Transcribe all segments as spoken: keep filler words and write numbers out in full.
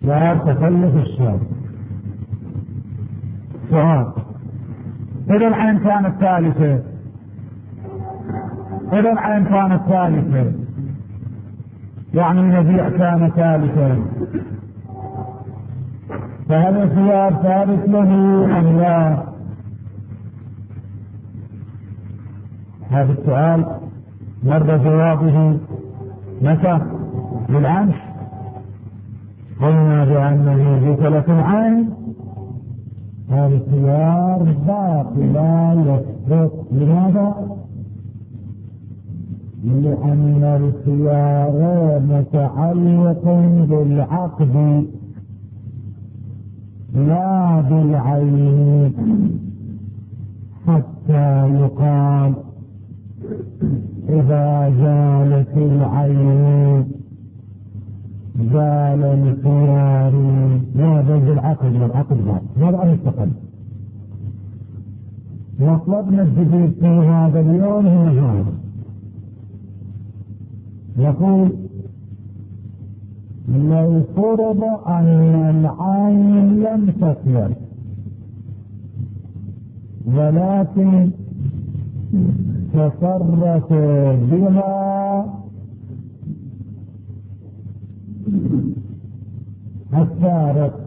وتخلف الشرط. سؤال: إذا العين كانت ثالثة إذا العين كانت ثالثة يعني المبيع كان ثالثا، فهل الخيار ثابت له أم لا؟ هذا السؤال مر جوابه متى؟ بالأمس. قلنا بأنه بثلاث العين هذا الخيار باقي لا يسقط. لماذا؟ لأن الخيار متعلق بالعقد لا بالعين، حتى يقال إذا زالت العين زال الخيار. لا بد العقد والعقد زال. هذا مستقل. مطلبنا الجديد في هذا اليوم هو هذا. يقول: لو فرض أن العين لم تثبت ولكن تصرف بها السارق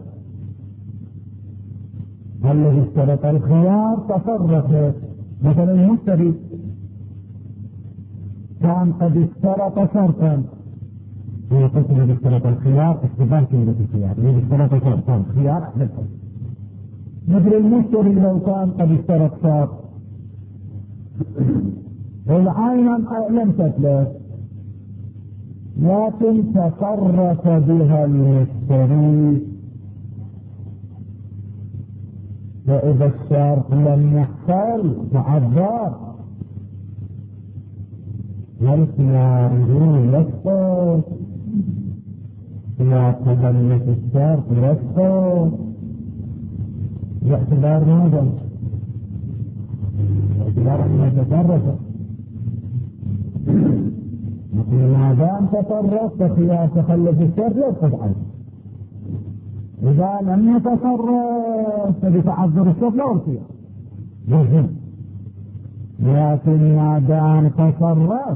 الذي اشترط الخيار، تصرف مثلا المشتري كان قد اشترط شرطا، هي قسم الذي اشترط الخيار استبان كلمة الخيار، الذي اشترط شرطا خيار أحد الحل. مثل المشتري لو كان قد اشترط شرط والعين لم تتلف لكن تصرف بها المشتري، فإذا الشرط لم يحصل تعذر والخيار يسقط. لا تخلف الشرط يسقط باعتبار ماذا؟ باعتبار أنه تصرف. نقول ما دام تصرف فخيار تخلف الشرط يسقط عنه. إذا لم يتصرف فبتعذر الشرط لا الخيار يلزم. لكن ما دام تصرف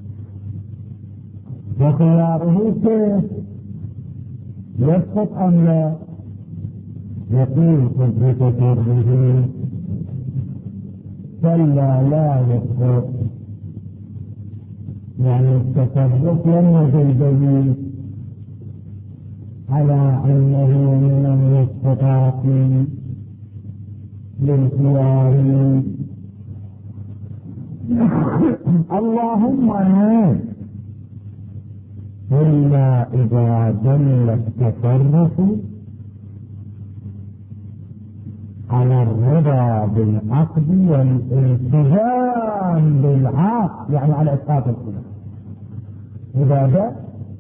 وخياره كيف يسقط أم لا؟ يقول في تصرفه فلا لا يسقط، يعني التصرف لم يزل دليل على أنه من المسقطات للخيار. اللهم آمين. إلا إذا دل التصرف على الرضا بالعقد والالتزام بالعقد، يعني على إسقاط الخيار. إذا ده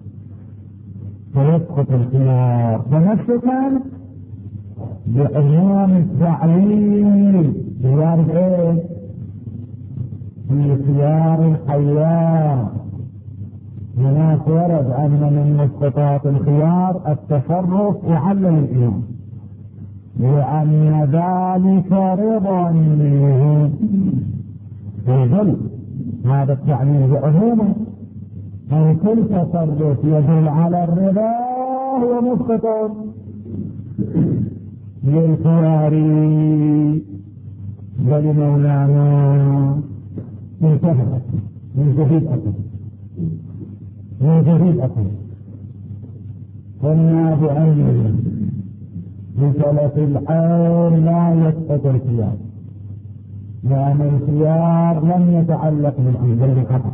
فيسقط الخيار. فنفسه كان بعموم التعليل خيار ايه؟ في خيار الحيار. هناك ورد أن من مسقطات الخيار التصرف وعلل الإمام، لأن ذلك رضا منه. يدل هذا التعليل بعمومه أن كل تصرف يدل على الرضا هو مسقط للخيار. بل مولانا انتهت من جديد أكل من جديد أكل قلنا بأنه بثلاث الحال لا يسقط الخيار، لأن الخيار لم يتعلق بالعين بل بالخطأ.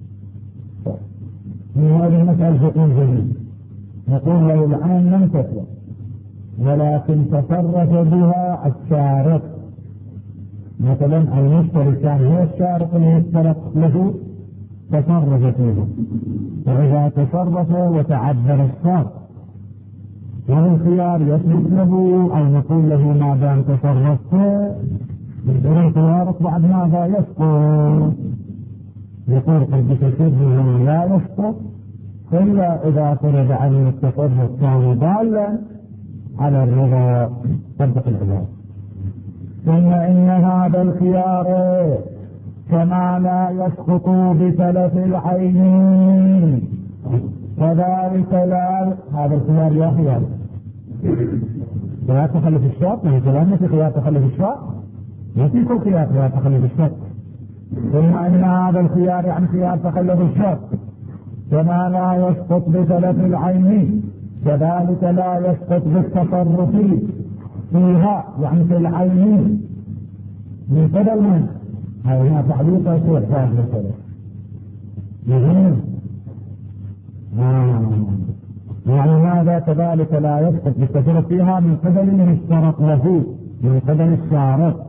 من هذه المسألة فقه جديد نقول له العين لم تسلم ولكن تصرف بها الشارط. مثلا المشتري كان هو الشارط اللي اشترط له تصرف فيه، فإذا تصرف وتعذر الشرط والخيار يثبت له أو نقول له ما دام تصرفت بدون خيارك بعد ماذا يسقط. يقول قد تشبه لا يسقط إلا إذا فرض أن التصرف كان ضالا على الرضا طبق العباد. ثم إن هذا الخيار كما لا يسقط بتلف العين كذلك لا هذا الخيار يا خيار خيار تخلف الشرط. ما كلامنا في خيار تخلف الشرط، ما في كل خيار خيار تخلف الشرط. ثم إن هذا الخيار يعني خيار تخلف الشرط كما لا يسقط بتلف العين كذلك لا يسقط بالتصرف فيها يعني في العين من قبل من؟ هذا تعليق يصير فاهم مثلا مهم. يعني هذا كذلك لا يسقط بالتصرف فيها من قبل من اشترط له من قبل الشارط.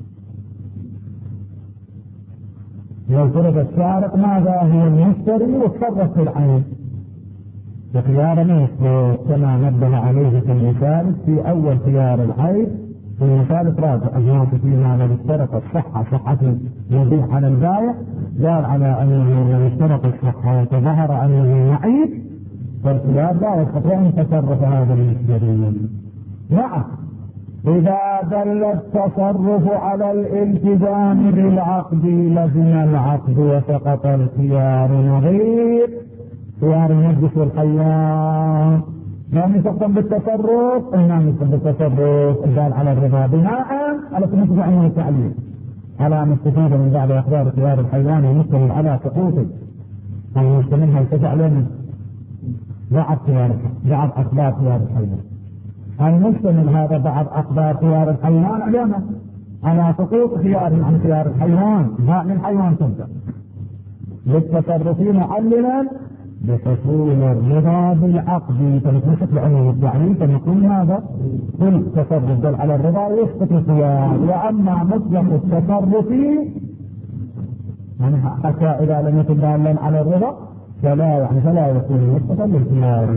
لو فرض الشارط ماذا هو المشتري وتصرف في العين بخيار مثل كما نبه عليه في المثال في اول خيار العين في المثال راجع اجناس فيما لو اشترط الصحه صحه يبيع على البائع قال على انه لو اشترط الصحه وتظهر انه معيب فالخيار لا يستطيع ان تصرف هذا المشتري. نعم إذا دل التصرف على الالتزام بالعقد لزم العقد وسقط الخيار. نظير خيار المجلس والخيار لا نستخدم بالتصرف إنما نستخدم بالتصرف الدال على الرضا بناء على تنفذ عنه التعليل على مستفيد من بعد أخبار خيار الحيوان ومستمر على سقوطه المستمر يرتفع لنا بعد خيار بعد أخبار خيار الحيوان المستمر هذا بعد أخبار خيار الحيوان علينا على سقوط خيار عن خيار الحيوان لا من الحيوان تبدأ للتصرفين معللا بحصول الرضا بالعقد. فنتمسك بعلم التعليل فنقول هذا كل تصرف دل على الرضا يسقط الخيار. وأما مطلق التصرف يعني حتى إذا لم يكن دالا على الرضا فلا يعني فلا يكون يسقط الخيار.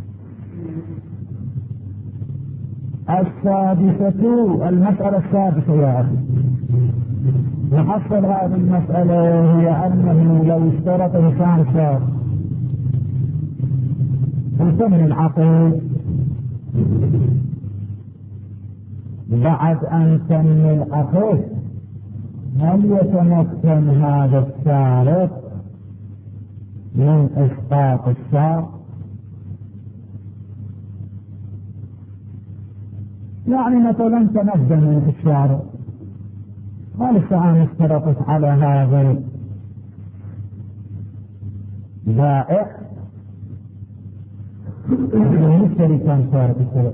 السادسة المسألة السادسة يا أخي نحصل هذه المسألة هي أنه لو اشترط إنسان شرط بثمن العقد بعد أن تم العقد هل يتمكن هذا الشارط من إسقاط الشرط؟ يعني مثلا تنجم الشارع قال الساعة اشترطت على هذا البائع المشتري كان شارط الشرط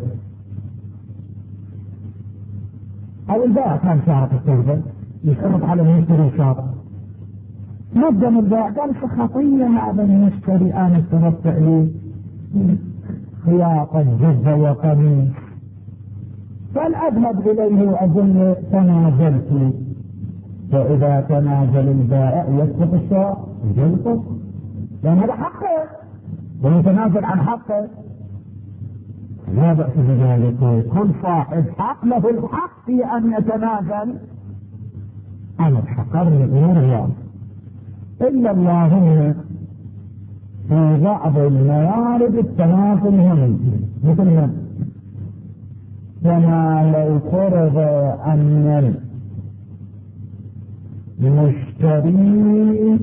أو البائع كان شارط الشرط يشترط على المشتري شارط نجم البائع قال خطية هذا المشتري أنا اشترطت عليه خياطة جزة وقميص فالأذهب إليه وأظن تنازلت. فإذا تنازل البائع يسقط الشرط يسقط لأن هذا حقه ويتنازل عن حقه لا بأس بذلك. كل صاحب حق له الحق في أن يتنازل عن الحق غير الله إلا اللهم في بعض الموارد التنازل هم مثل من كما لو فرض أن المشتري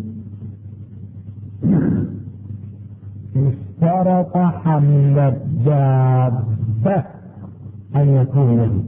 اشترط حمل الدابة أن يكون له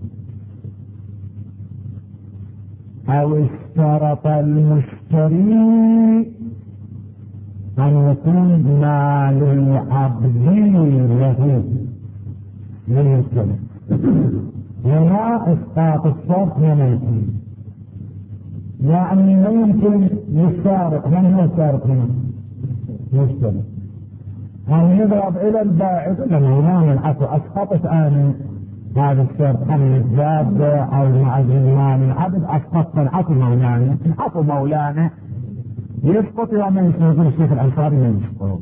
أو اشترط المشتري أن يكون مال العبد له من السنة هنا اسقاط الشرط هنا يمكن يعني ما يمكن يشترط من هو الشارط هنا مشتري أن يضرب إلى البائع لما ينام العفو أسقطت أنا هذا الشرط حمل الدابة أو معزل مال العبد أسقطت العفو مولانا العفو مولانا يسقط وما يسقط الشيخ الأنصاري ما يسقط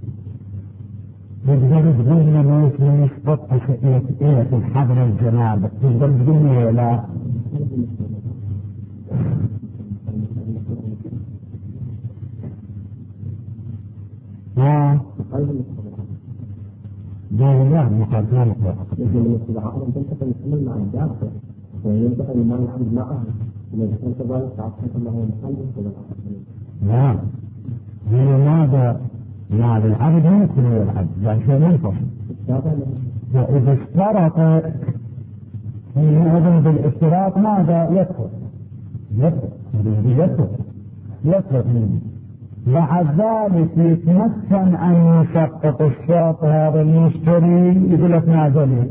تقدر تقول لنا ما يسقط أشياء الحضر الجنابة تقدر تقول لي لا ها لا مقابلة مطلقة. لكن الاستدعاء أن تنتقل الحمل مع الدافع وينتقل المال العبد معه إذا كان كذلك تعطيك الله محمد ولا نعم. لماذا مال العبد ممكن العبد لا شيء منفصل. وإذا اشترط حينئذ بالاشتراط ماذا يدخل؟ يدخل يدخل يدخل منه. بعد ذلك يتمكن أن يشقق الشرط هذا المشتري يقول لك ماذا لي؟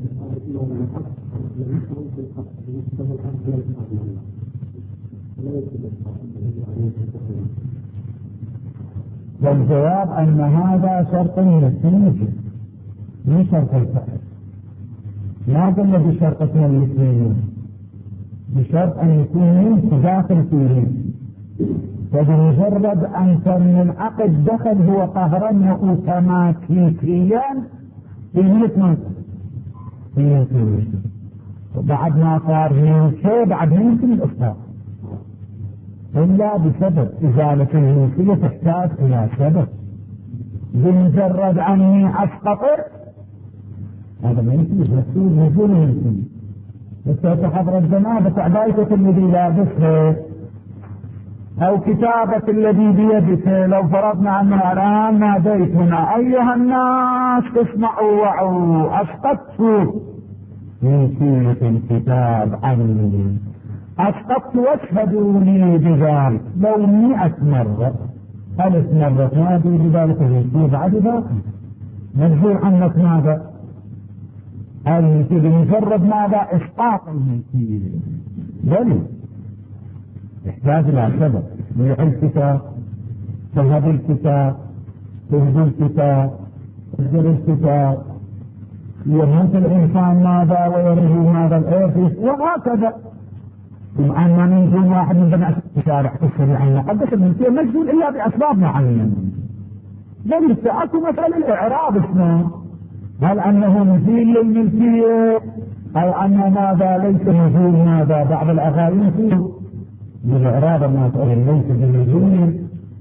والجواب أن هذا شرط من الاثنين مش شرط الفعل. لا قلنا بشرط من الاثنين بشرط أن يكون تداخل فيه. فبمجرد أن كان العقد دخل هو قهرا وأوتوماتيكيا في مثل في مثل وبعد ما صار ملكي بعد ممكن الإفطار إلا بسبب إزالة الملكية تحتاج إلى سبب. بمجرد أني أسقطت هذا ما يمكن يصير نزول الملكية. بس حضر الجنابة تعبايتك الذي لابسه أو كتابة الذي بيدك لو فرضنا أنه الآن ناديت هنا أيها الناس اسمعوا وعوا أسقطت ملكية الكتاب عني أسقطت واشهدوا لي بذلك لو مئة مرة ألف مرة نادي بذلك الملكية بعد ذلك منزول عنك ماذا؟ الملكية بمجرد ماذا؟ إسقاط الملكية بل يحتاج إلى سبب. يبيع الكتاب تذهب الكتاب تهدي الكتاب تهدر الكتاب يموت الإنسان ماذا ويرجو ماذا الإرث وهكذا. بما أن من دون واحد من بناء الشارع الشريعة المقدسة الملكية مجهول إلا بأسباب معينة. بل أكو مثل الإعراب اسمه هل أنه مزيل للملكية أو أن ماذا ليس مزيل ماذا بعض الأغاني فيه بالإعراب ما تقول ليس بمزيل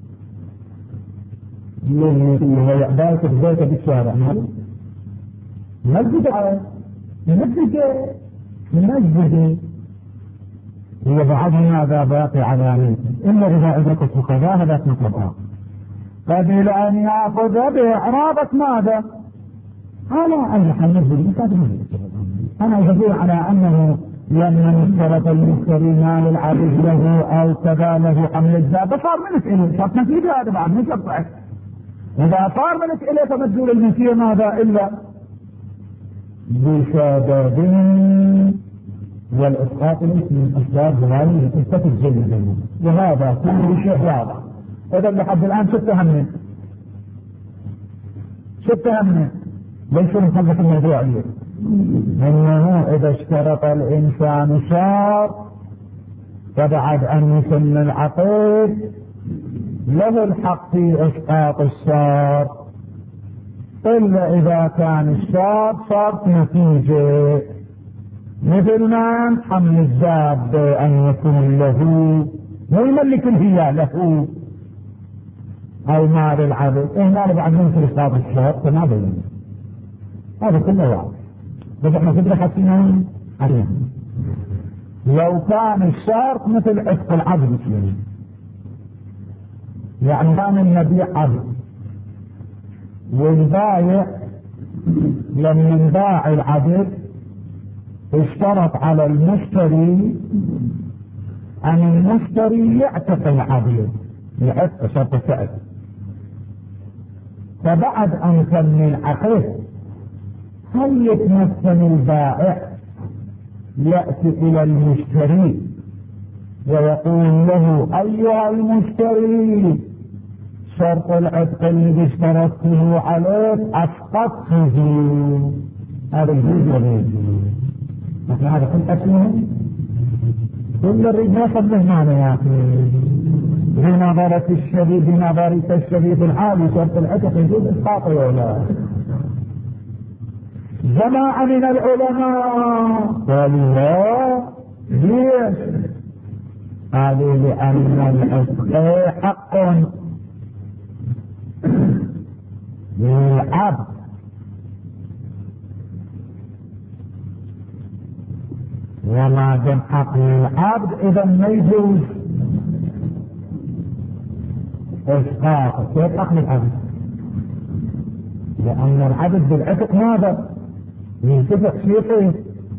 للملكية ويعبالك بذلك بالشارع مسجد مسجد مسجد هي بعض ماذا باقي على ملكه إلا إذا عدت الفقهاء هذا نطلب آخر قبل أن يأخذ بإعرابة ماذا؟ على أن يحمل أنا يقول على أنه لما اشترط المشتري مال العبد له أو كذا له حمل الزاد صار ملك إليه شرط نتيجة هذا بعد مش يصح. إذا صار ملك إليه فمدلول الملكية ماذا إلا بسبب والإسقاط ليس من أسباب هذه القصة الجيدة وهذا كل شيء واضح. إذا لحد الآن شفت همين شفت همين ليس نخلص الموضوع عليه أنه إذا اشترط الإنسان شرط فبعد أن يتم العقد له الحق في إسقاط الشرط إلا إذا كان الشرط شرط نتيجة مثل ما حمل الزاد أن يكون له ويملك هي له أو مال العبد هنا بعد ممكن إسقاط الشرط فما بين هذا كله واضح. بس احنا كده حكينا عليها لو كان الشرط مثل عتق العبد مثله يعني كان النبيع عبد والبايع لما انباع العبد اشترط على المشتري ان المشتري يعتق العبد يعتق شرط السعر فبعد ان كمل عقد هل يتمكن البائع يأتي إلى المشتري ويقول له أيها المشتري شرط العتق الذي اشترطته عليك أسقطته هذا الجزء الذي نحن هذا كل أسمه كل الرجال صدق معنا يا أخي بنظرة الشديد بنظرة الشديد الحالي شرط العتق يجوز إسقاطه ولا جماعة من العلماء قالوا لا ليش؟ قالوا لأن العتق حق للعبد، وما دام حق للعبد إذا ما يجوز إسقاطه. كيف حق للعبد؟ لأن العبد بالعتق ماذا؟ ينتفق شيء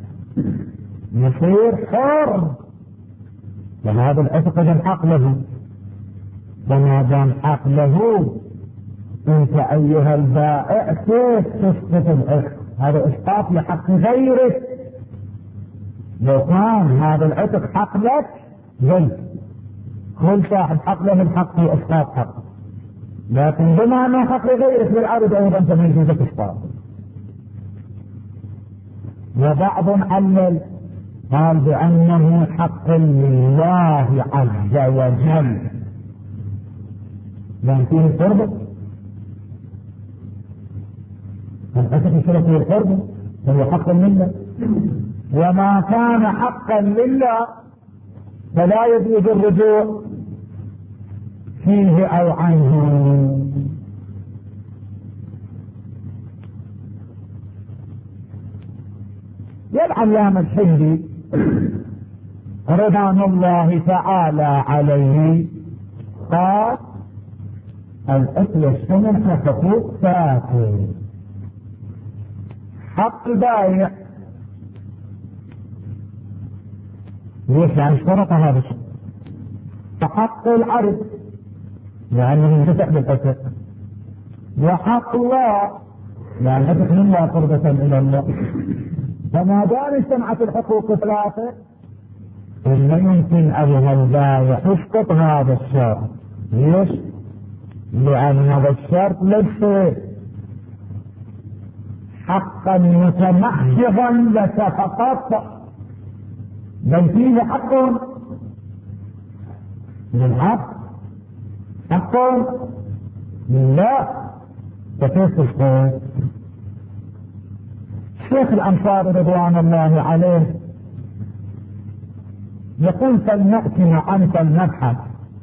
يصير حر، وهذا العتق إذا حق له، وما دام حق له أنت أيها البائع كيف تسقط العتق؟ هذا إسقاط لحق غيرك. لو كان هذا العتق حق لك زي كل صاحب حق له الحق في إسقاط حق، لكن بما أنه حق لغيرك للعبد أيضا فما يجوز إسقاط. وبعض علل قال بأنه حق لله عز وجل، لأن فيه القرب، العتق يشرك فيه القرب فهو حق لله، وما كان حقا لله فلا يجوز الرجوع فيه أو عنه. والعلامة الحندي رضوان الله تعالى عليه قال الأكل السمن حقوق فاكر، حق البايع ليش؟ يعني اشترط هذا الشيء. فحق العرض لأنه ينتفع بالأكل، وحق الله يعني أدخل الله قربة إلى الله. فما دام اجتمعت الحقوق ثلاثة إلا يمكن أيها البائع يسقط هذا الشرط. ليش؟ لأن هذا الشرط ليس حقا متمحضا لك فقط، بل فيه حق للعبد، حق لله. فكيف تسقط؟ شيخ الأنصاري رضوان الله عليه يقول فلنأتي معا فلنبحث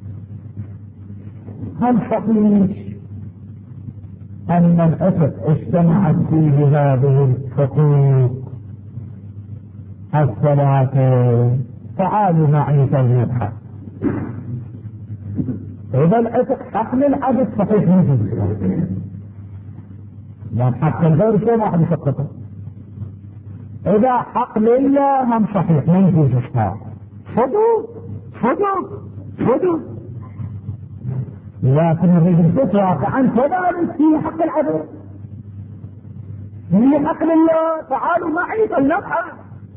هل صحيح أن العتق اجتمعت فيه هذه الحقوق الثلاثة؟ تعالوا معي فلنبحث. إذا العتق حق للعبد صحيح نجد، لأن حق الغير شيء ما أحد يسقطه. إذا حق لله هم صحيح ما يجوز إسقاط. خذوا خذوا خذوا، لكن الرجل تتوقع عن كذلك في حق العبد، في حق لله. تعالوا معي فلنبحث.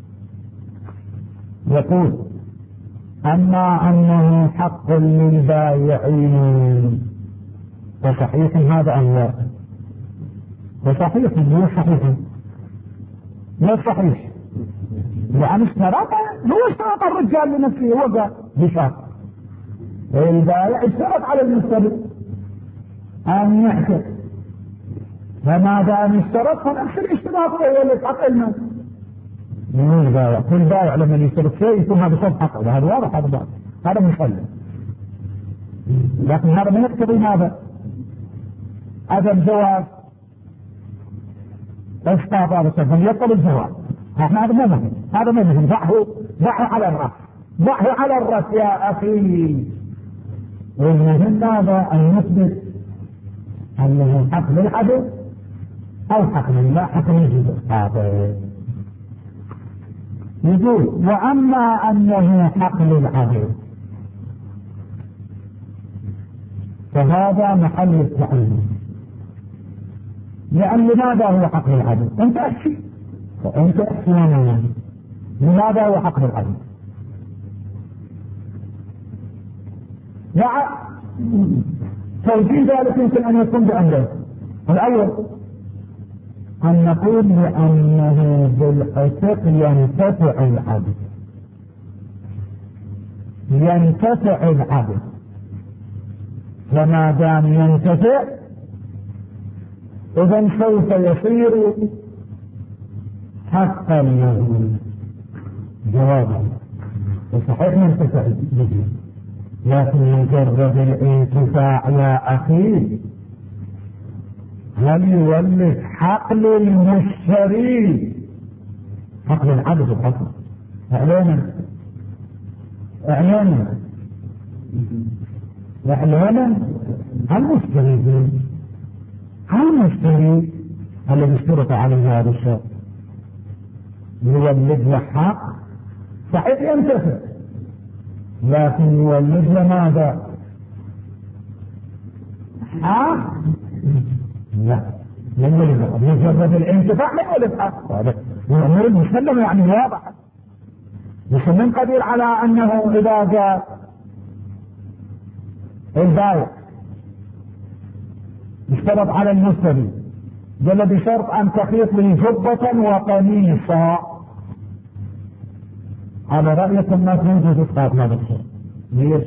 يقول أما أنه حق للبائعين فصحيح هذا أم لا؟ فصحيح مو صحيح، لا صحيح، لأن اشترط، هو اشترط الرجال لنفسه، هو قال بشرط البائع اشترط على المشتري أن يحكم، فما دام اشترط فنفس الاشتراط هو اللي حق الناس. من البائع كل بائع لما يشترط شيء يكون هذا صد حقه، هذا واضح، هذا واضح، هذا مسلم. لكن هذا ما يقتضي ماذا؟ عدم جواز اسقاط هذا الشيء، يقتضي الجواز. احنا هذا ما مهم، هذا ما مهم، ضعه ضعه على الرأس، ضعه على الرأس يا أخي. والمهم ماذا؟ أن نثبت أنه حق للعبد أو حق لله، حق يجوز اسقاطه. يقول وأما أنه حق للعبد فهذا محل التعليم. لأن لماذا هو حق للعبد؟ أنت أحكي فأنت أحكي لنا لماذا هو حق للعبد. لا توجيه ذلك يمكن أن يكون بأمرين. الأول أن نقول لأنه بالعتق ينتفع العبد، ينتفع العبد، وما دام ينتفع إذن سوف يصير حقا له. جوابا وصحيح ينتفع به، لكن مجرد الانتفاع يا أخي هل يولد حق للمشتري حق للعبد الحكم اعلانا اعلانا اعلانا المشتري المشتري الذي اشترط عليه هذا الشيء يولد له حق صحيح ينتفع لكن يولد له ماذا؟ حق؟ لا من يولد مجرد الانتفاع من يولد حق هذا الامور المسلمه يعني واضحه. مش من قدير على انه اذا جاء البائع اشترط على المشتري جل بشرط ان تخيط لي جبة وقميصا على رأيكم ما تنجز اسقاط هذا الشيء. ليش؟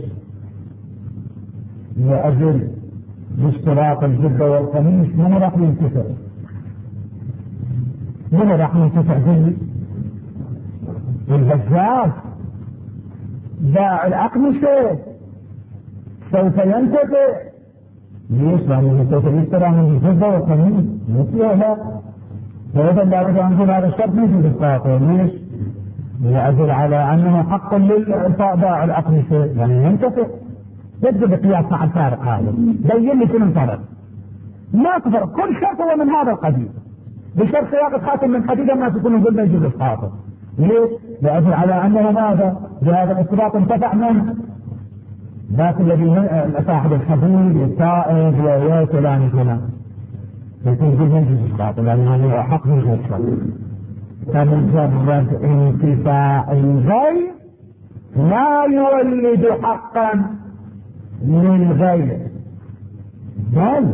لأجل باشتراط الجبة والقميص من راح ينتفع؟ من راح ينتفع به؟ البزاز باع الأقمشة سوف ينتفع. ليش؟ لأنه سوف يشترى من الجبة والقميص مثله لا. فإذا لابد أن نقول هذا الشرط ليس بالقاطع. ليش؟ لأجل على أنه حق للباع الأقمشة يعني ينتفع. يجب القياس مع الفارق هذا بين لي شنو الفرق. ما تفرق كل شرط هو من هذا القبيل بشرط سياقة خاتم من حديد ما تكون ظلم يجوز الخاطر. ليش؟ لأجل على أنه ماذا؟ بهذا الارتباط انتفع منه ذاك الذي صاحب الحديد التائب وياكلان هنا يكون يجوز يجوز الخاطر لأنه هو حق من الخاطر. فمجرد انتفاع الغير لا يولد حقا للغير بل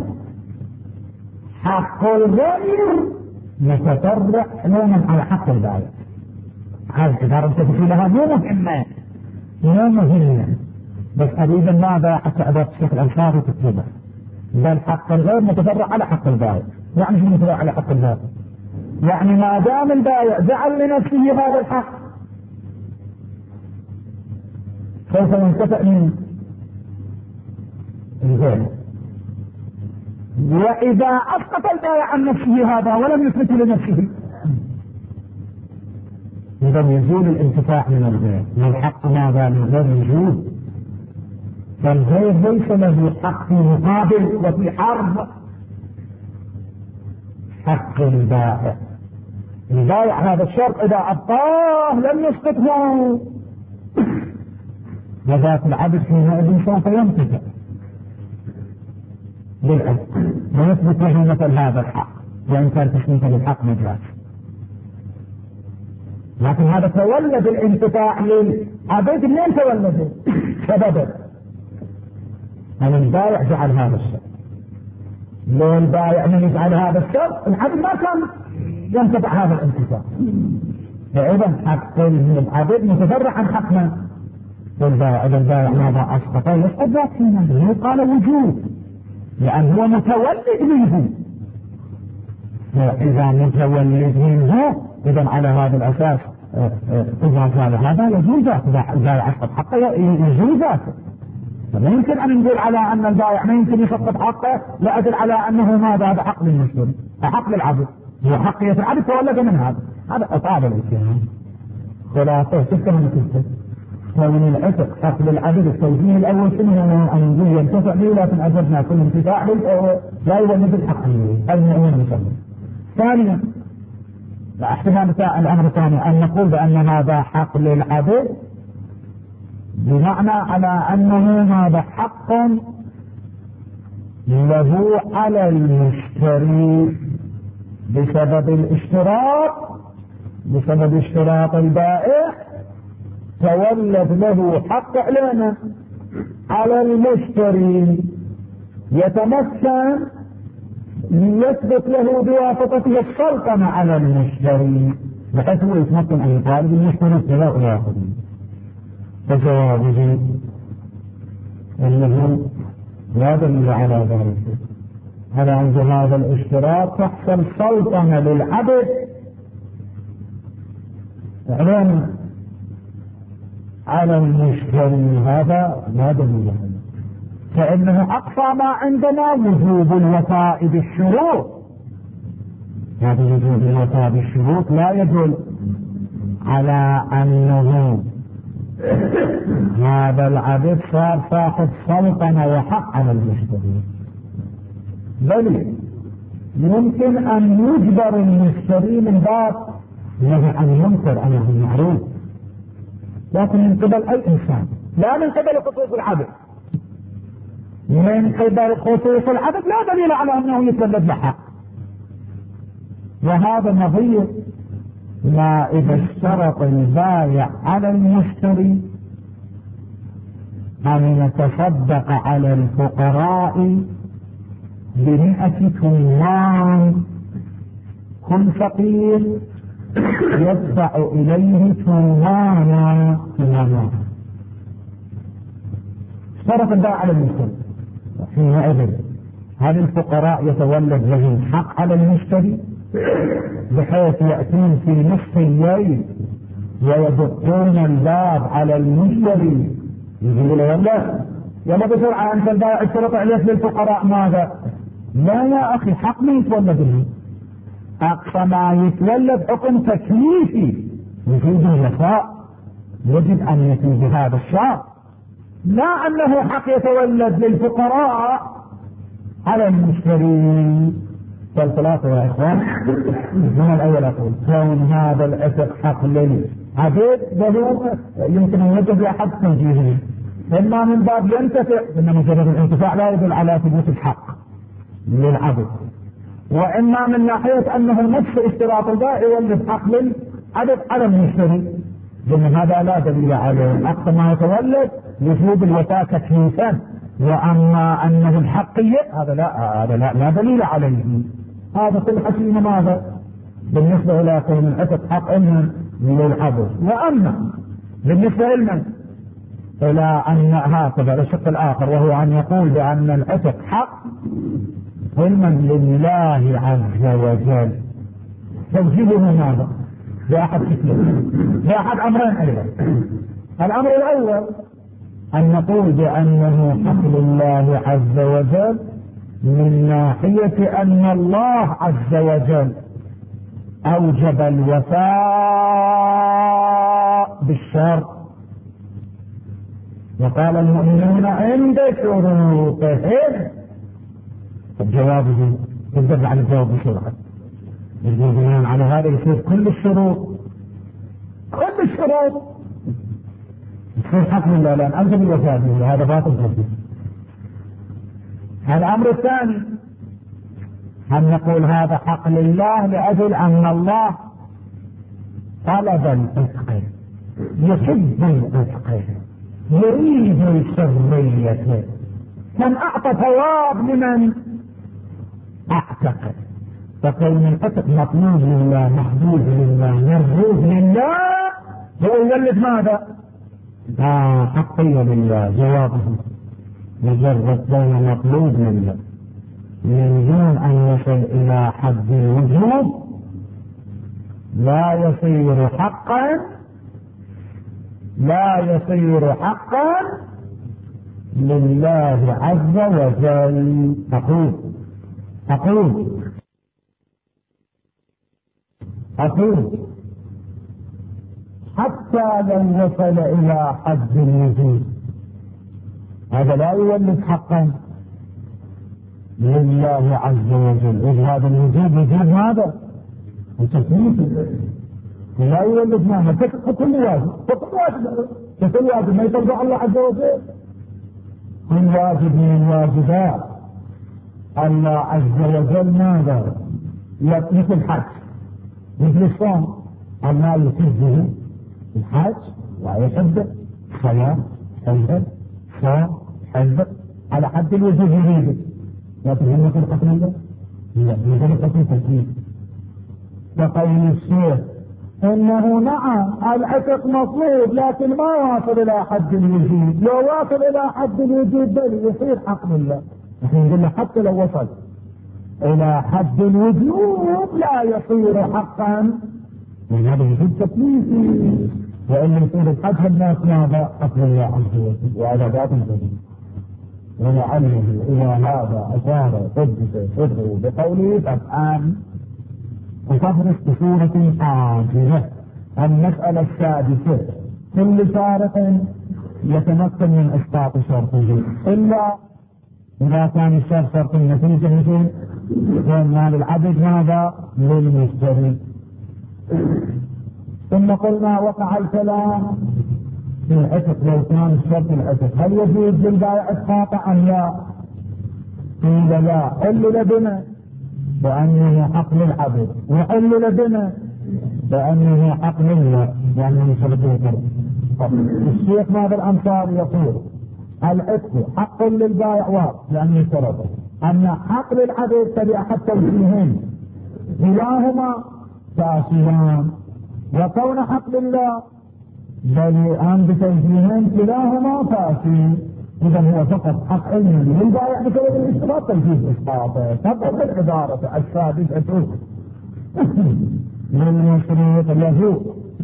حق الغير متفرع عموما على حق البائع. هذه العبارة تفصيل لها مو مهمة مو مهمة بس قريبا ماذا حتى عبارة الشيخ الأنصاري تكتبها بل حق الغير متفرع على حق البائع. يعني شو متفرع على حق البائع؟ يعني ما دام البائع جعل لنفسه هذا الحق سوف ينتفع من الغير. وإذا أسقط البائع عن نفسه هذا ولم يثبته لنفسه إذا يزول الانتفاع من الغير من الحق ماذا للغير يزول. فالغير ليس له حق في مقابل وفي حرب حق البائع. البائع هذا الشرط إذا أبطاه لم يسقطه وذاك العبد حينئذ سوف ينتفع بالعبد ويثبت له مثل هذا الحق وإن كان تسميته للحق مجاز. لكن هذا تولد الانتفاع للعبد منين تولده؟ سببه أن البائع جعل هذا الشرط. لو البائع من يجعل هذا الشرط العبد ما كان ينتفع هذا الانتفاع. فإذا حق العبد متفرع عن حق من؟ البائع. إذا البائع ماذا أسقط يسقط ذاك منه قال وجود لأن هو متولد منه. إذا متولد منه إذا على هذا الأساس إذا كان هذا يجوز ذاته. إذا البائع أسقط حقه يجوز ذاته. فلا يمكن أن نقول على أن البائع ما يمكن يسقط حقه لأجل على أنه ماذا هذا حق للمشتري حق للعبد هو حقية العبد تولد من هذا. هذا أصعب الإسلام خلاصة تفهم الكتاب ومن العتق حق للعبد التوجيه الأول شنو أن نقول ينتفع به لكن أجبنا كل انتفاع به لا يولد الحق المؤمن المسلم. ثانيا احتمال الأمر الثاني أن نقول بأن هذا حق للعبد بمعنى على أنه هذا حق له على المشتري بسبب الاشتراط بسبب اشتراط البائع تولد له حق علينا على المشتري يتمكن يثبت له بواسطته السلطنة على المشتري بحيث هو يتمكن أن يطالب المشتري لا يأخذ. فجوابه أنه لا دليل على ذلك على عند هذا الاشتراط تحصل سلطنة للعبد علينا على المشتري. هذا لا دليل عليه فإنه أقصى ما عندنا وجوب الوفاء بالشروط هذا وجود الوفاء بالشروط لا يدل على أنه هذا العبد صار صاحب سلطنة وحق على المشتري، بل يمكن أن يجبر المشتري من باب له أن ينكر أنه معروف، لكن من قبل أي إنسان، لا من قبل خصوص العبد. من قبل خصوص العبد لا دليل على أنه يتولد له حق. وهذا نظير ما إذا اشترط البائع على المشتري أن يتصدق على الفقراء بمئة ثمان، كل فقير يدفع إليه ثمانا ثمانا. اشترط البائع على المشتري، حينئذ هل الفقراء يتولد لهم حق على المشتري بحيث يأتون في نصف الليل ويدقون الباب على المشتري يقول له لا يلا بسرعة أنت البائع اشترط عليك للفقراء ماذا؟ لا يا أخي، حق ما يتولد له، أقصى ما يتولد حكم تكليفي وجود الوفاء، يجب أن يكون بهذا الشرط، لا أنه حق يتولد للفقراء على المشتري. فالثلاثة يا إخوان، من الأول أقول كون هذا العتق حق للعبد له يمكن أن يجب لأحد توجيهه، إما من باب ينتفع، إن مجرد الانتفاع لا يدل على ثبوت الحق للعبد، وإما من ناحية أنه نفس اشتراط البائع يولد حق للعبد على المشتري، لأن هذا لا دليل عليه. أقصى ما يتولد وجود الوفاء تكليفا، وأما أنه الحقية هذا لا هذا لا, لا دليل عليه. هذا كل حكيم ماذا بالنسبة إلى كون العتق حق إلما للعبد. وأما بالنسبة لمن إلى أن هكذا الشق الآخر، وهو أن يقول بأن العتق حق علما لله عز وجل، توجيهه ماذا؟ بأحد كتير، بأحد أمرين أيضا. الأمر الأول أن نقول بأنه حق لله عز وجل من ناحية أن الله عز وجل أوجب الوفاء بالشرط، وقال المؤمنون عند شروطهم. جوابه يقدر على الجواب بسرعة، يقول بناء على هذا يصير كل الشروط كل الشروط يصير حق لله، لأن أوجب الوفاء به، هذا باطل جدا. الأمر الثاني أن نقول هذا حق لله لأجل أن الله طلب العتق، يحب العتق، يريد الحرية، من أعطى ثواب لمن أعتق، فكون العتق مطلوب لله محبوب لله مرغوب لله هو يولد ماذا؟ آه حقية لله. جوابه مجرد كون مطلوب لله من دون أن يصل إلى حد الوجوب لا يصير حقا لا يصير حقا لله عز وجل. أقول أقول أقول حتى لو وصل إلى حد الوجوب هذا لا يولد حقا لله عز وجل، إذ هذا الوجوب وجوب ماذا؟ التكليف، لا يولد ماذا؟ كل واجب كل واجب كل واجب ما يطلع الله عز وجل. كل واجب من الواجبات الله عز وجل ماذا؟ مثل الحج، مثل الصوم، الله يحبه الحج ويحب الصلاة، حج صوم حج على حد الوجوب يريده، لكن هم يقول حكم الله لا يجب حكم تكليف. فقول الشيخ انه نعم العتق مطلوب لكن ما واصل الى حد الوجوب، لو واصل الى حد الوجوب بل يصير حق لله. نحن نقول له حتى لو وصل الى حد الوجوب لا يصير حقا، لان هذا وجوب تكليفي، وان يصير الحج الناس ماذا؟ حق لله عز وجل، وهذا باطل جديد. ولعله الى هذا اشار قدس صدره بقوله فافعل تفرق بصورة عاجلة. المسألة السادسة: كل شارط يتمكن من إسقاط شرطه إلا إذا كان الشرط شرط النتيجة، مثل مال العبد ماذا؟ للمشتري. ثم قلنا وقع الكلام في العتق. لو كان الشرط العتق هل يجوز للبائع إسقاطه أم لا؟ قيل لا. حل لبنه بأنه حق للعبد، وحل لبنه بأنه حق لله لأنه شرطه فرض. الشيخ ماذا الأمثال يقول العتق حق للبائع واضح لأنه شرطه، أما حق للعبد فبأحد توجيهين كلاهما فاسدان، وكون حق لله بريئان بتوجيهين كلاهما فاسد. إذا هو فقط حق علمي للبائع بسبب الاشتراط تنفيذ إسقاطه. تبقى العبارة السادسة: للمشروط له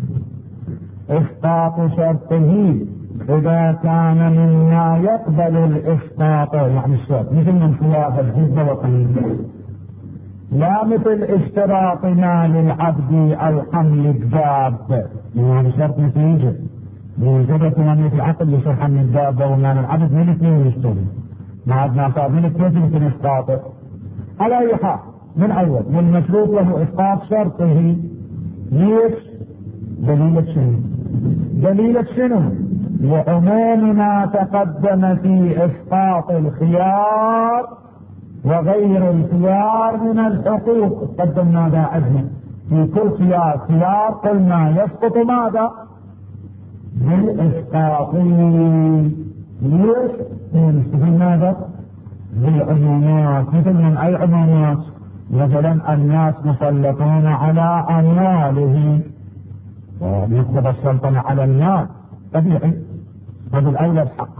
إسقاط شرطه إذا كان مما يقبل الإسقاط، يعني الشرط مثل من خلاف الجزء وقليل، لا مثل اشتراط مال العبد أو حمل الدابة، يعني شرط نتيجة بوجود ثمانية العقل يصير حمل الدابة ومال العبد من اثنين يشتري، ما عندنا صار من اثنين يمكن إسقاطه. على أي حال من أول والمشروط له إسقاط شرطه. ليش؟ دليل شنو؟ دليل شنو؟ لعموم ما تقدم في إسقاط الخيار وغير الخيار من الحقوق. قدم ماذا عندنا في كل خيار خيار قلنا يسقط ماذا؟ بالإسقاط. ليش؟ نستفيد ماذا؟ بالعمومات. مثل من أي عمومات؟ مثلا الناس مسلطون على أموالهم ويكتب السلطنة على الناس طبيعي، هذا الأولى الحق.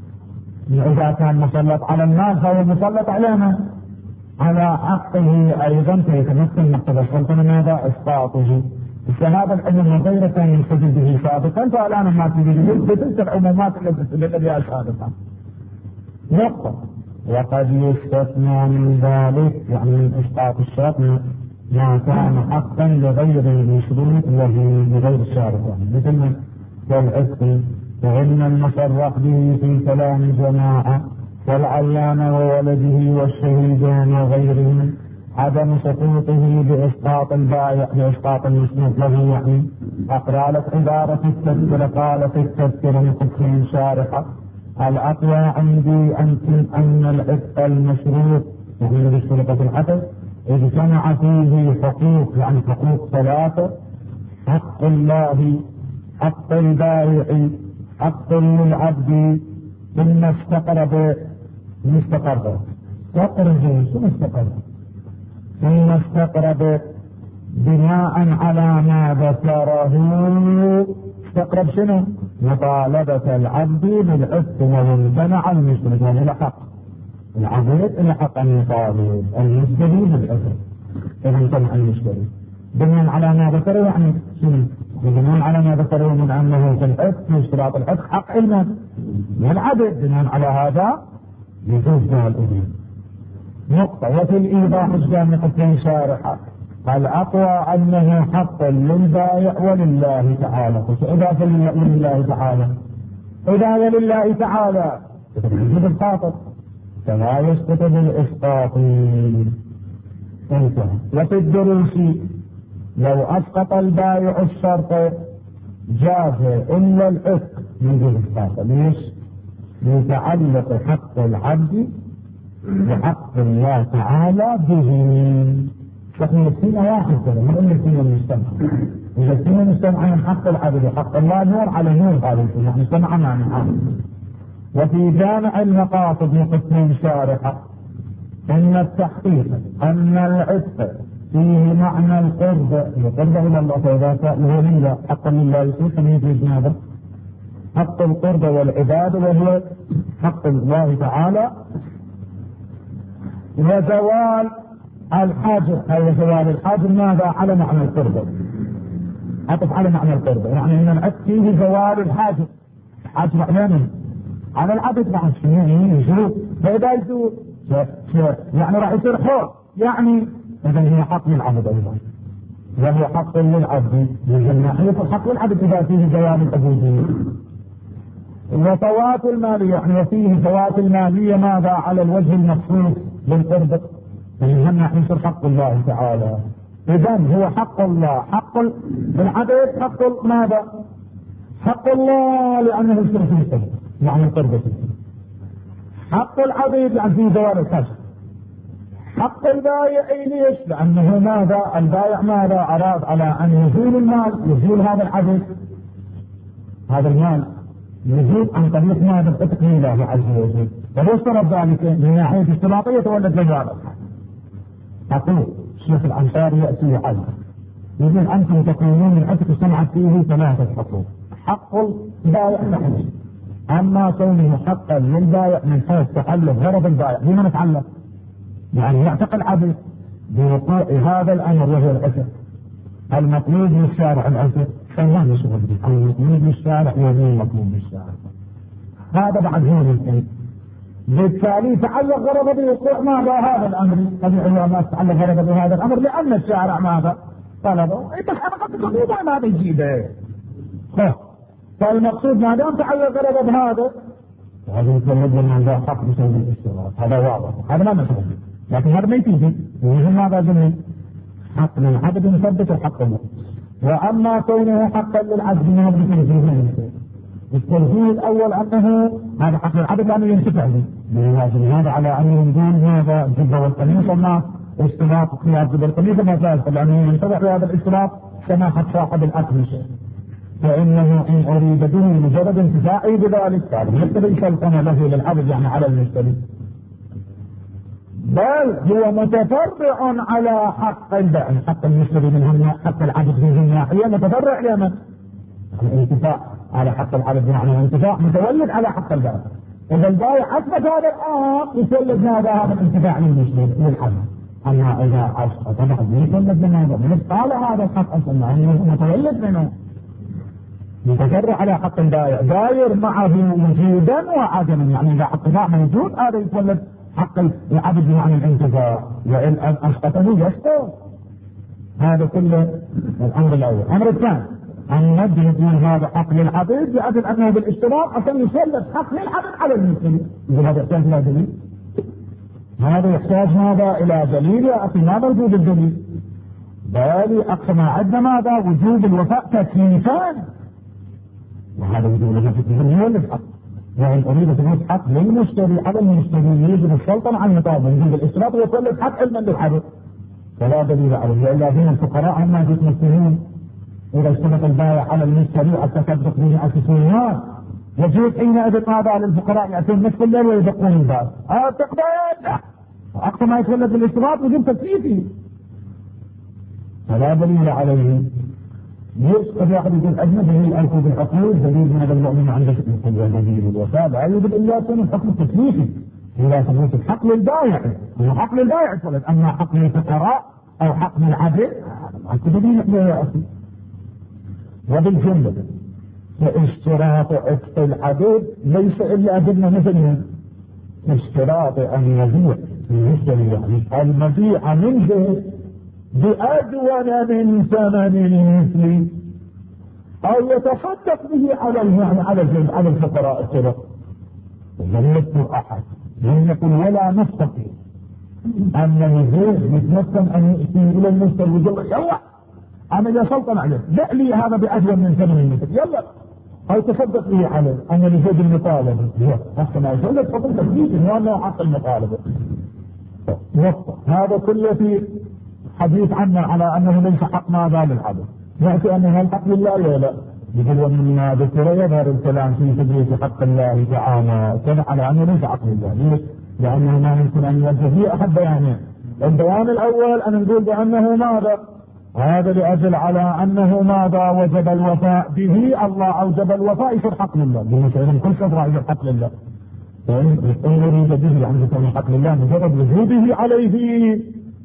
إذا كان مسلط على الناس فهو مسلط علينا على حقه أيضا فيتمثل مكتب السلطنة ماذا؟ إسقاطه. فهذا العلم وغيره كان يلتزم به سابقا، فالآن ما تريد بتلك العمومات التي أشهدتها. نقطة. وقد يستثنى من ذلك يعني من إسقاط الشرط ما كان حقا لغير المشروط ولغير الشارط، مثل كالعتق وعلم المصرح به في كلام جماعة والعلام وولده والشهيدان وغيرهم عدم سقوطه بإسقاط البائع بإسقاط المسنود له. يعني أقرأ لك عبارة التذكرة، قال في التذكرة من قسم شارحة: الأقوى عندي أن أن العتق المشروط يعني الذي اشترط في العتق اجتمع فيه حقوق، يعني حقوق ثلاثة: حق الله، حق البائع، حق للعبد. ثم استقرب مستقرب استقرب شو مستقرب ثم استقرب بناء على ما ذكره. استقرب شنو؟ مطالبة العبد بالعتق والبنع المشترك، يعني الحق العبد الحق أن يطالب المشتري بالعتق إذا كان المشتري بناء على ما ذكره. يعني شنو؟ بناء على ما ذكره من أنه في العتق اشتراط العتق حق علما من العبد، بناء على هذا يجوز له الأذن. نقطة. وفي الإيضاح الجامع قسم شارحة: الأقوى أنه حق للبائع ولله تعالى. إذا لله تعالى إذا ولله تعالى يجب الخاطر فلا يسقط بالإسقاط. انتهى. وفي الدروس لو أسقط البائع الشرط جاز إلا العتق من الإسقاط. ليش؟ يتعلق حق العبد بحق الله تعالى به. نحن نسينا واحد كذا ما نسينا المجتمع. إذا نسينا المجتمع من حق العبد وحق الله نور على نور، هذا نحن سمعنا من هذا. وفي جامع المقاصد من قسم شارحة: إن التحقيق أن العتق فيه معنى القرب القرب إلى الله، فإذا كان هو لله حقا لله يصير أن يجوز هذا حق القرب والعباد وهو حق الله تعالى. وزوال الحاجر أي زوال الحاجر ماذا؟ على معنى القرب، عطف على معنى القرب، يعني أن العتق فيه زوال الحاجر. حاجر علينا على العبد بعد شنو يزول، فإذا يزول يعني راح يصير حر، يعني إذا هي حق للعبد أيضا. وهو حق للعبد من ناحية الحق للعبد إذا فيه جواب العبودية. وفوات المالية، يعني وفيه فوات المالية ماذا على الوجه المخصوص بالقرب من ناحية حق الله تعالى. إذن هو حق الله، حق العبد، حق ماذا؟ حق الله لأنه الشرك القرب، يعني القرب. حق العبد يعني فيه زوال الكسب. حق البائع ليش؟ لأنه ماذا؟ البائع ماذا أراد على أن يزول المال، يزول هذا العبد، هذا المال يزول عن طريق ماذا؟ العتق لله عز وجل. فيشترط ذلك من ناحية اشتراطية تولد جوابا. أقول الشيخ الأنصاري يأتي عنه يقول أنتم تقولون من عتق سمعت فيه ثلاثة حقوق. حق البائع نحن، أما كونه حقا للبائع من حيث تعلق غرض البائع، بما نتعلق؟ يعني يعتق العبد بوقوع هذا الأمر وهو العتق. المطلوب من الشارع العتق فالله يشغل به، المطلوب من الشارع وهو المطلوب من الشارع. هذا بعد هون الشيء. بالتالي تعلق غرض بوقوع ماذا هذا الأمر، طبيعي ما تعلق غرض بهذا الأمر لأن الشارع ماذا طلبه. إيه بس أنا قد تقول ما هذا يجيبه. فالمقصود ما دام تعلق غرض بهذا هذا يتولد لنا عندها حق بسبب الاشتراط، هذا واضح، هذا ما نشغل به. لكن هذا ما يفيد ويهم ماذا جميل حق من العبد مثبت الحق له. وأما كونه حقا للعبد من هذا التنزيل، التنزيل الأول أنه هذا حق العبد لأنه ينتفع به لازم هذا على أن ينزل هذا الجبة والقميص والناس اشتراط خيار الجبة والقميص ما فاز لأنه ينتفع بهذا الاشتراط سماحة صاحب الأكل شيء، فإنه إن أريد به مجرد انتفاعي بذلك فهذا يقتضي سلطنة له للعبد يعني على المشتري، بل هو متفرع على حق البائع، حق المشتري من حق العبد من الناحية متفرع لمن؟ الانتفاع على حق العبد، يعني الانتفاع متولد على حق البائع. إذا البائع أثبت هذا الأمر يتولد هذا هذا الانتفاع للمشتري للعبد. أما إذا أصبح يتولد من هذا من قال هذا الحق أصلا يعني متولد منه يتفرع على حق البائع داير معه وجودا وعدما، يعني إذا حق البائع موجود هذا يتولد حق العبد عن الانتفاع، وإن أسقطه يسقط. هذا كله الأمر الأول. الأمر الثاني أن ندرج من هذا حق للعبد بأجل أنه بالاشتراك عشان يسلط حق للعبد على المسلم. إذا هذا يحتاج إلى دليل، هذا يحتاج ماذا إلى دليل يا أخي، ما موجود الدليل، بل أقصى ما عندنا ماذا وجوب الوفاء تكليفان، وهذا وجوب الوفاء تكليفان هو الحق. وإن أريد تجد حق للمشتري على المشتري يجب السلطنة عن المطالبة يجب الاشتراط ويطلب حق علما للعبد، فلا دليل عليه. وإلا دين الفقراء هم يتمثلون إذا اشترط البائع على المشتري التصدق به أساسيات يجوز حينئذ ماذا للفقراء يأتون نصف الليل ويدقون الباب. هذا تقدير أقصى ما يتولد بالاشتراط وجوب تكليفي، فلا دليل عليه. قد يأخذ بالأجنة دليل ألف بالعقول دليل من هذا المؤمن عند دليل الوفاء لا يوجد إلا يكون الحكم التكليفي إذا ثبوت الحق للبائع، هو حق للبائع ولد، أما حق للفقراء أو حق للعبد هذا دليل يا أخي. وبالجملة فاشتراط عتق العبد ليس إلا أدلة مثلها اشتراط أن يبيع المشتري يعني المبيع منه بأدون من ثمن المثل أو يتصدق به عليه يعني على الجنب على الفقراء الصدق. لم يذكر أحد لم يقل ولا نستطيع أن يزيد يتمكن أن يأتي إلى المشتري ويقول يلا أنا إذا سلطن عليه بيع لي هذا بأدون من ثمن المثل يلا أو تصدق به عليه أن يزيد المطالبة أحسن ما يقول لك فضل تثبيت وأنه حق المطالبة. هذا كله في حديث عنه على أنه ليس حق ماذا للعبد، يأتي أنه الحق لله ولا لا؟ يقول ومما ذكر يظهر الكلام في تدريس حق الله تعالى كان على أنه ليس حق لله. ليش؟ لأنه ما يمكن أن يوجه فيه أحد بيانين. البيان الأول أن نقول بأنه ماذا؟ هذا لأجل على أنه ماذا وجب الوفاء به، الله أوجب الوفاء يصير حق لله، بمثل كل شفرة يصير حق لله. فإن يريد به عن يكون حق لله مجرد وجوده عليه،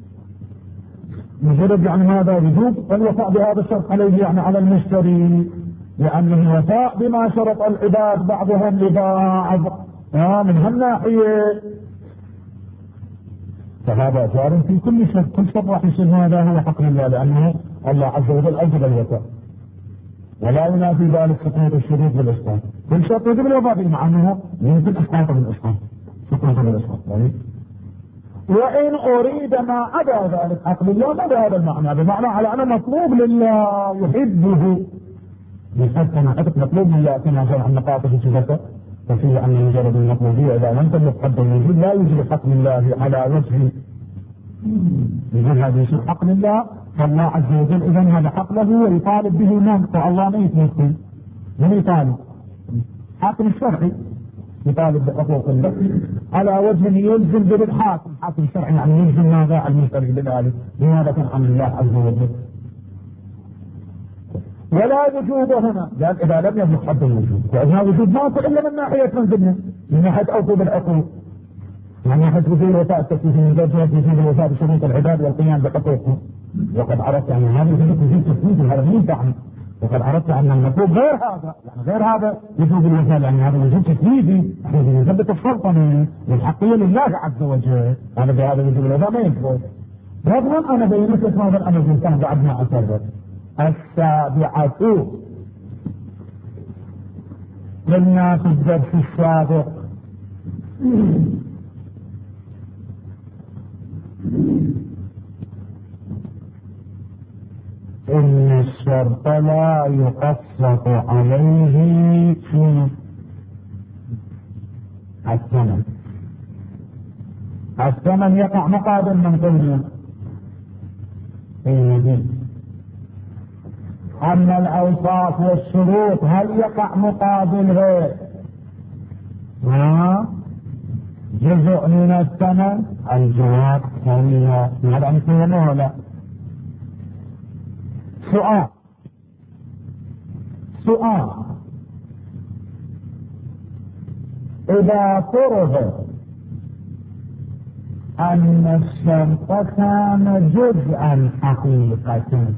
مجرد يعني هذا وجوب الوفاء بهذا الشرط عليه يعني على المشتري، لأنه وفاء بما شرط العباد بعضهم لبعض من هالناحية، فهذا جار في كل شيء. كل شيء راح يصير هذا هو حق لله، لأنه الله عز وجل أوجب الوفاء، ولا ينافي ذلك سقوط الشروط بالإسقاط. كل شرط يجب الوفاء به مع أنه يمكن إسقاطه بالإسقاط، سقوطه بالإسقاط. وإن أريد ما عدا ذلك عقل الله ما بهذا المعنى، بمعنى على أنه مطلوب لله يحبه، يحب كما حدث مطلوب لله كما جاء عن نقاطه في صفته، وفيه أن مجرد المطلوبية إذا لم تملك حد الوجود لا يوجد حق لله على وجه يقول هذا يصير حق لله، فالله عز وجل إذا هذا حق له ويطالب به من؟ فالله ما يتمكن من يطالب؟ حاكم الشرعي يطالب بحقوق الله على وجه يلزم بالحاكم، حاكم الشرعي يعني يلزم ماذا؟ المشترك بذلك، لماذا كان عن الله عز وجل؟ ولا وجود هنا، لأن إذا لم يبلغ حد الوجود، فإذا وجود ماكو إلا من ناحية منزلنا، من ناحية أوفوا بالعقول، من ناحية وجود الوفاء التكليفي من زوجها في وجود الوفاء بشروط العباد والقيام بحقوقهم. وقد عرفت أن هذا وجود وجود تكليفي، هذا مو ينفعني. وقد عرفت أن المطلوب غير هذا، يعني غير هذا وجود الوفاء، يعني هذا وجود تكليفي، يعني يثبت السلطنة والحقية لله عز وجل، هذا بهذا وجود الوفاء ما يثبت. رغم أنا بينت لك هذا الأمر الإنسان بعد ما أكرر. السابعة قلنا في الدرس السابق إن الشرط لا يقسط عليه في الثمن. الثمن يقع مقابل من قلنا أما الأوصاف والشروط هل يقع مقابلها ها جزء من الثمن؟ الجواب ثانية هذا أمثلة ولا سؤال سؤال إذا فرض أن الشرط كان جزءا حقيقة،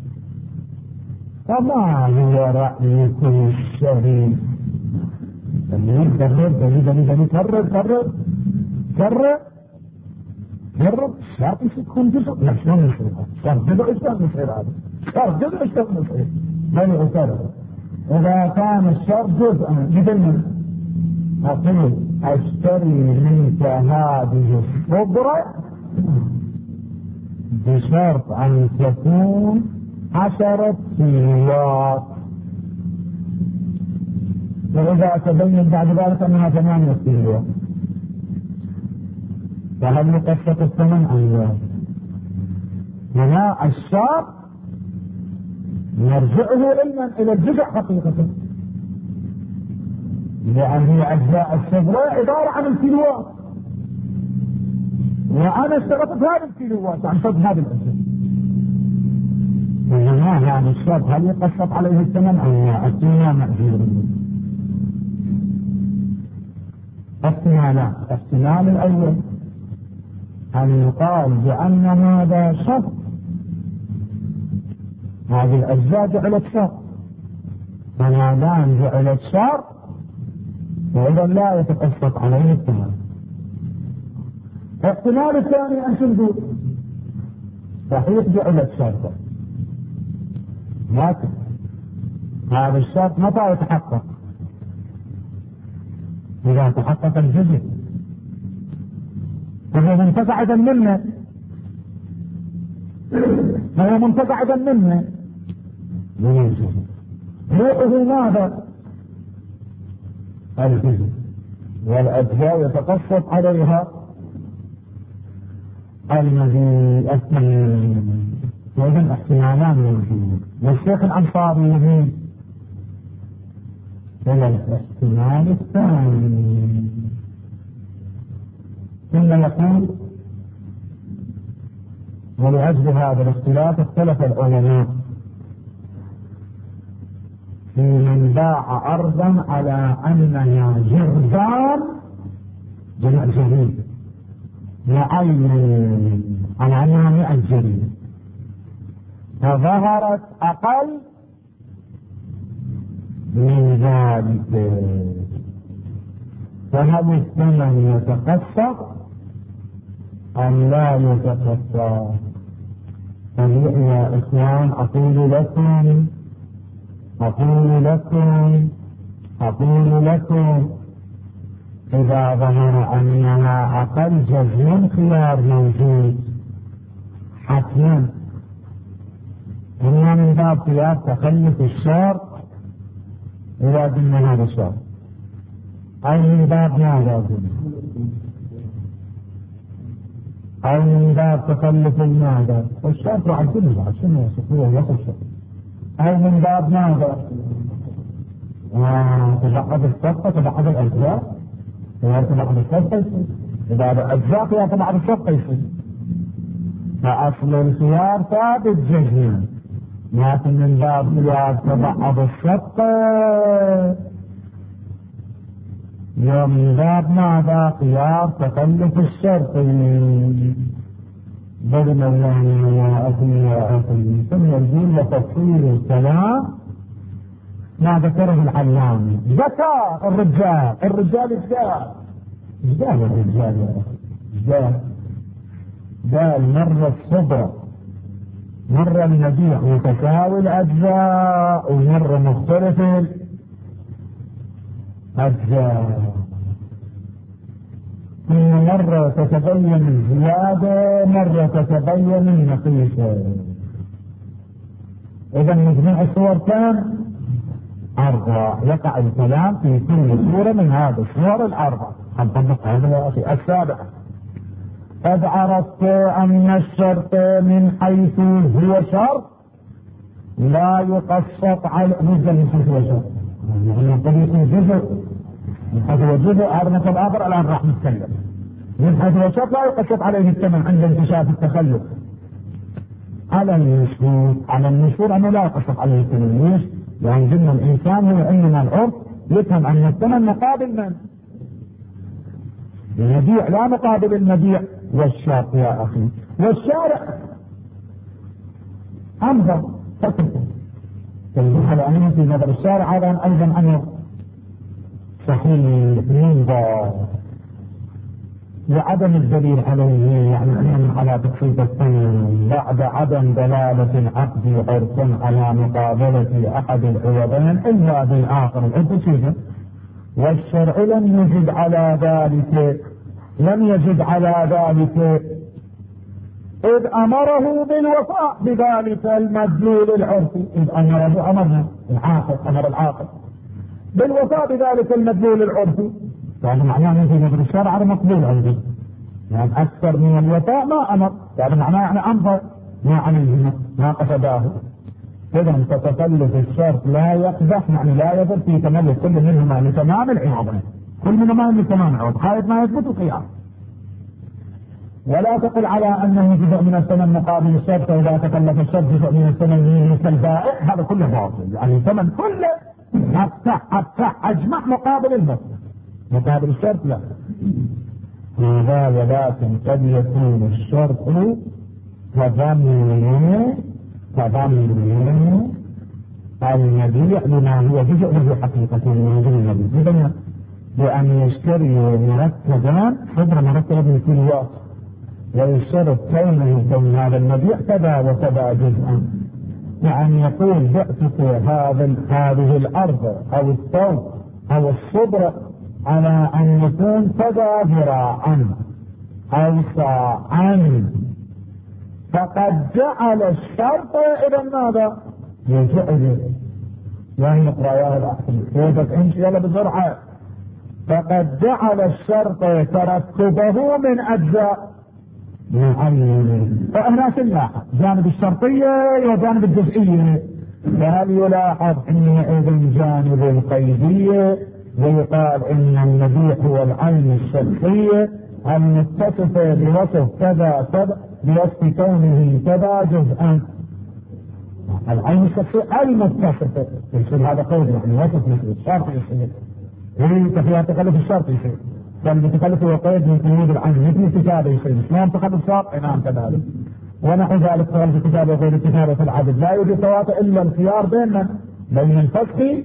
فما هو رأيكم الشريف؟ دليل كرر دليل دليل دليل كرر كرر كرر كرر الشرط يكون جزء، لا شلون يصير؟ الشرط جزء شلون يصير هذا؟ الشرط جزء شلون يصير؟ بل يكرر إذا كان الشرط جزءا مثل أقول أشتري منك هذه الصبرة بشرط أن تكون عشرة كيلوات، وإذا تبين بعد ذلك أنها ثمانية كيلوات، فهل يقسط الثمن أم لا؟ هنا الشرط نرجعه إلى الجزء حقيقة، لأن هي أجزاء الصبرة عبارة عن الكيلوات، وأنا اشترطت هذه الكيلوات عن صد هذه الأجزاء. وهنا يعني الشرط هل يقسط عليه الثمن أو لا؟ الدنيا مأجور. احتمالان، الاحتمال الأول أن يقال بأن هذا شرط، هذه الأجزاء جعلت شرط، فما دام جعلت شرط وإذا لا يتقسط عليه الثمن. الاحتمال الثاني أن تنظر صحيح جعلت شرطا، لكن هذا الشرط متى يتحقق؟ إذا تحقق الجزء، فهو منتزعدا منه، فهو منتزعدا منه روحه ماذا؟ الجزء، والأجزاء يتقسط عليها الذي أثنين. وإذن احتمالان موجود، والشيخ الأنصاري يمين إلى الاحتمال الثاني، ثم يقول ولأجل هذا الاختلاف اختلف العلماء في من باع أرضا على أنها جرذان جمع جريد لعين على أنها مئة جريد، فظهرت أقل من ذلك، فهل الثمن يتقسط أم لا يتقسط؟ يا إخوان أقول لكم أقول لكم أقول لكم إذا ظهر أنها أقل جزم خيار موجود حتما، إما من باب خيار تخلف الشرط إذا قلنا هذا الشرط، أو من باب ماذا قلنا، أو من باب تخلف الماذا والشرط عجلها عشان يصفوه يصف الشرط، أو من باب ماذا تبعض الصفقة تبعض الأجزاء تبعض الصفقة إذا الأجزاء تبعض الصفقة يصير، فأصل الخيار ثابت جزما، لكن من باب خيار تبعض الصفقة يوم من باب ماذا خيار تخلف الشرط بدل الله يا أخي يا أخي. ثم يجيب لتفصيل الكلام ما ذكره العلامي. ذكى الرجال الرجال الجال جال الرجال يا أخي جال جال مرة الصبر مرة المبيع متساوي الأجزاء ومرة مختلف الأجزاء، مرة تتبين الزيادة مرة تتبين النقيصة. إذا مجموع الصور كم؟ أربعة. يقع الكلام في كل صورة من هذه الصور الأربعة. هنطبق هذا يا أخي. السابعة قد عرفت أن الشرط من حيث هو شرط لا يقسط على نزل من حيث هو شرط، يعني طريق جزء من حيث هو جزء هذا مثل آخر الآن راح نتكلم. من حيث هو شرط لا يقسط عليه الثمن عند انكشاف التخلف. على المشهور على المشهور أنه لا يقسط عليه الثمن. ليش؟ يعني قلنا الإنسان هو عندنا العرف يفهم أن الثمن مقابل من؟ المبيع لا مقابل المبيع. والشرط يا أخي والشارع أمر فكرة تنبيه على أنه في نظر الشارع هذا أيضا أمر صحيح ينظر وعدم الدليل عليه، يعني أنه على تخفيف الثمن بعد عدم دلالة العقد عرفا على مقابلة أحد العوضين إلا بالآخر العقد. والشرع لم يجد على ذلك لم يجد على ذلك إذ أمره بالوفاء بذلك المدلول العرفي. إذ أمره أمرنا العاقل أمر العاقل بالوفاء بذلك المدلول العرفي، يعني معناه في نظر الشرع على مقبول عندي، يعني أكثر من الوفاء ما أمر، يعني معناه يعني أمر ما عليه ما قصداه. إذا تتكلف الشرط لا يقدح، يعني لا يضر في تملك كل منهما لتمام العوض، كل منهما لتمام العوض خالد ما يثبت القيام. ولا تقل على أنه جزء من الثمن مقابل الشرط، فإذا تكلف الشرط جزء من الثمن مثل البائع هذا كله باطل، يعني الثمن كله أفتح أفتح أجمع مقابل المصدر مقابل الشرط لا. هذا ولكن قد يكون الشرط تضمن تضمن المبيع بما هو جزء له حقيقة من المبيع، إذن بأن يشتري مرتبا حضر مرتبا من كل وقت ويشترط كونه كون هذا المبيع كذا وكذا جزءا، يعني يقول بعتك هذا هذه الأرض أو الثوب أو الصبر على أن يكون كذا ذراعا أو ساعا، فقد جعل الشرط إذا ماذا؟ يجعل يعني نقرأ يا الأحسن كيفك انت يلا بسرعة. فقد جعل الشرط تركبه من أجزاء معينة. فهنا سلاحة جانب الشرطية وجانب الجزئية، فهل يلاحظ حينئذ جانب القيدية ويقال ان المبيع هو العين الشخصية المتصفة بوصف كذا كذا بوصف كونه كذا جزءا. العين الشخصية المتصفة يصير هذا قيد يعني وصف مثل الشرط يصير هي تخيل تخلف الشرط يصير، فالمتخلف هو قيد من قيود العين مثل الكتابة يصير اسمه تخلف شرط. نعم كذلك ونحو ذلك تخلف الكتابة وغير الكتابة في العدد لا يوجد تواطؤ الا الخيار بين بين الفسخ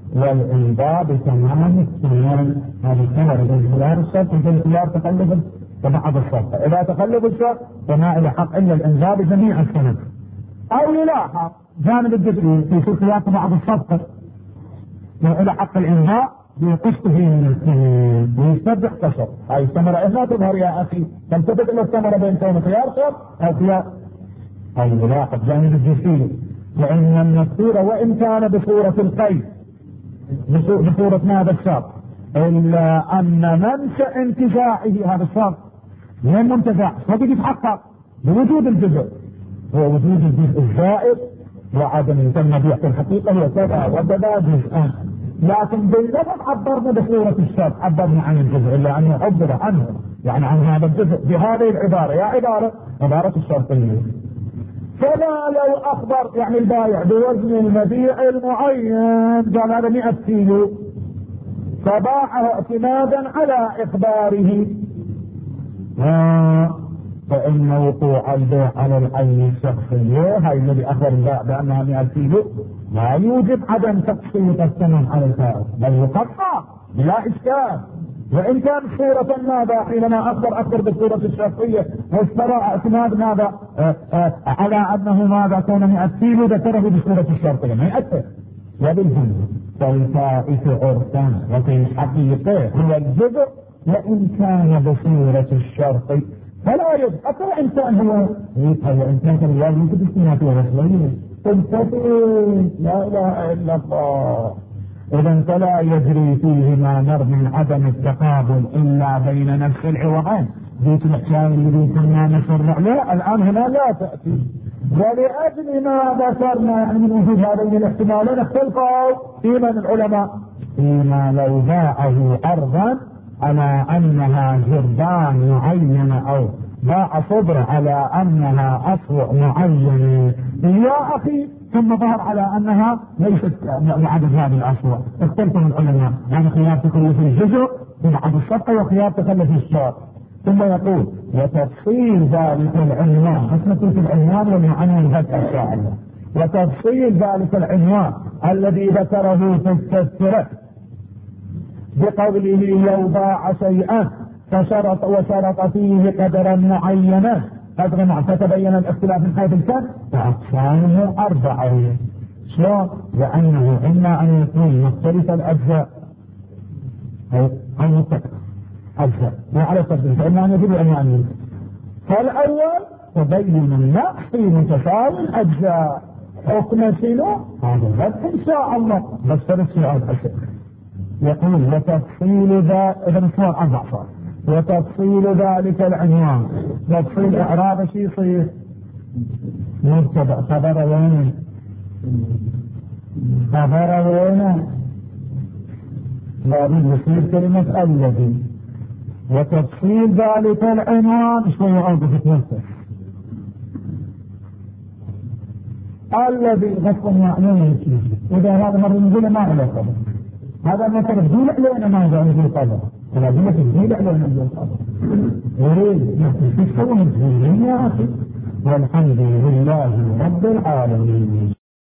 والإنضاء بتمام الثمن. هذه الثمرة بين خيار الشرط وبين خيار تخلف فبعض الصفقة إذا تقلب الشرط فما إلى حق إلا الإنذار بجميع السند، أو يلاحظ جانب الجزئي في سلسلات بعض الصفقة إلى حق الإنذار بقسطه من السنين ويستبدح كسر. هاي الثمرة إذا تظهر يا أخي تلتفت إلى الثمرة بين كون خيار شرط أو خيار. هاي يلاحظ جانب الجزئي، وإن المذكور وإن كان بصورة القيد بصورة هذا الشرط إلا أن منشأ انتفاعه هذا الشرط من المنتفع فقد يتحقق بوجود الجزء، هو وجود الجزء الزائد وعدم يسمى بيئة الحقيقة هو كذا وكذا جزءا، لكن باللفظ عبرنا بصورة الشرط، عبرنا عن الجزء إلا أنه عبر عنه يعني عن هذا الجزء بهذه العبارة، يا عبارة عبارة الشرطية. فما لو أخبر يعني البايع بوزن المبيع المعين قال هذا مئة كيلو فباعه اعتمادا على إخباره، آه فإن وقوع البيع على العين الشخصية هاي الذي أخبر البائع بأنها مئة كيلو لا يوجب عدم تقسيط الثمن على الفائز بل يقطع بلا إشكال، وإن كان صورة ماذا حينما أخبر أخبر بالصورة الشخصية واشترى اعتماد ماذا آه آه على أنه ماذا كان مئة كيلو ذكره بصورة الشرطية ما يأثر. وبالجملة فالفائز عرفا وفي الحقيقة هو الجزء وإن كان بصورة الشرط فلا يجب حتى وإن كان هو وإن كان الواجب يمكن اجتماعات ورسلين تنفتين لا إله إلا الله. إذا فلا يجري فيه ما نر من عدم التقابل إلا بين نفس العوضين ذيك الإحسان الذي كنا نشرع لا الآن هنا لا تأتي، ولأجل ما ذكرنا يعني من وجود هذين الاحتمالين اختلفوا فيما العلماء فيما لو باعه أرضا على أنها جردان معينة أو باع صبر على أنها أصوع معين يا أخي ثم ظهر على أنها ليست لعدد هذه الأصوع، اختلفوا العلماء يعني خيار تخلف الجزء من عدد الصفقة وخيار تخلف الشرط. ثم يقول وتفصيل ذلك العنوان اسمه في العنوان والمعنى ذكر إن شاء الله، وتفصيل ذلك العنوان الذي ذكره في التذكرة بقوله لو باع شيئا فشرط وشرط فيه قدرا معينا قدر ما فتبين الاختلاف من حيث الكم فأقسامه أربعة. شلون؟ لأنه إما أن يكون مختلف الأجزاء أو أن يتقل أجزاء وعلى سبيل فإما أن يجب العنوانين. فالأول تبين النقص في متساوي الأجزاء حكم شنو؟ هذا الغد إن شاء الله بس ترسل الحسن. يقول وتفصيل ذا إذا صار أربع صار وتفصيل ذلك العنوان تفصيل إعراب شيء يصير مبتدأ خبر وين خبر وين لابد يصير كلمة الذي، وتفصيل ذلك العنوان شوية أوقفت نفسه الذي غصبا يعلمه إذا هذا مرة نقول ما له خبر هذا مثلا تجيل علينا ما يجعل في القدر ولا جملة تجيل علينا في القدر يريد نحن تشكرون الدين يا أخي والحمد لله رب العالمين.